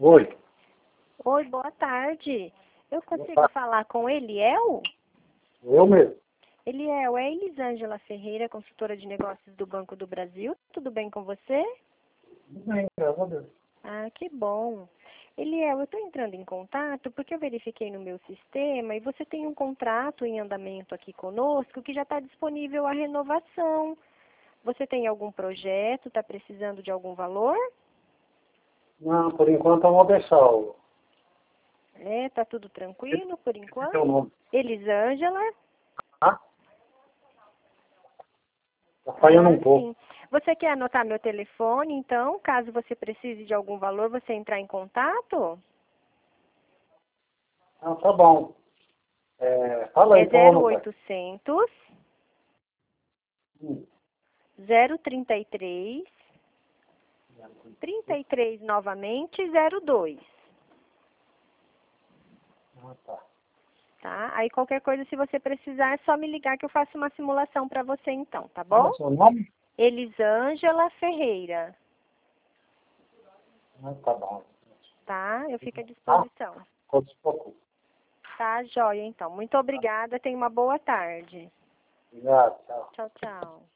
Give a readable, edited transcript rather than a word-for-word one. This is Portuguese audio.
Oi. Oi, boa tarde. Eu consigo Boa tarde. falar com Eliel? Eu mesmo. Eliel, é Elisângela Ferreira, consultora de negócios do Banco do Brasil. Tudo bem com você? Tudo bem, graças a Deus. Ah, que bom. Eliel, eu estou entrando em contato porque eu verifiquei no meu sistema e você tem um contrato em andamento aqui conosco que já está disponível a renovação. Você tem algum projeto? Está precisando de algum valor? Não, por enquanto eu vou deixar o... Tá tudo tranquilo por Esse é enquanto? teu nome. Elisângela? Tá? Tá falhando um pouco. Sim. Você quer anotar meu telefone, então, caso você precise de algum valor, você entrar em contato? Não, tá bom. Fala aí, É qual é o número? 0800 Hum. 033 33 novamente 02. Ah, tá. Tá? Aí qualquer coisa, se você precisar, é só me ligar que eu faço uma simulação para você então, tá Qual é bom? o seu nome? Elisângela Ferreira, Ah, tá bom. tá? Eu fico à Tá? disposição. Ficou de pouco. Tá, joia então. Muito obrigada, tenha uma boa tarde. Obrigado, tchau. Tchau, tchau.